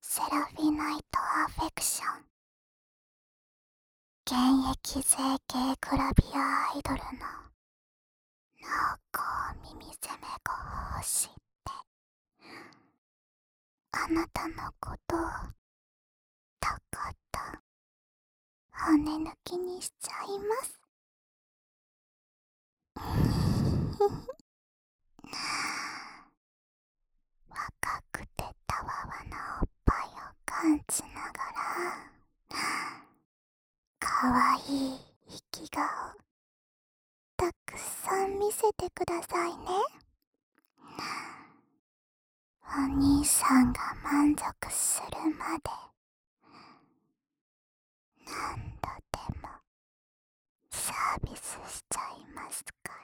セラフィナイトアフェクション。現役整形グラビアアイドルの中尾耳攻めが欲しいって、あなたのことをたかった骨抜きにしちゃいます。若くてたわわなおっぱいを感じながら、かわいい生き顔たくさん見せてくださいね。お兄さんが満足するまで何度でもサービスしちゃいますから。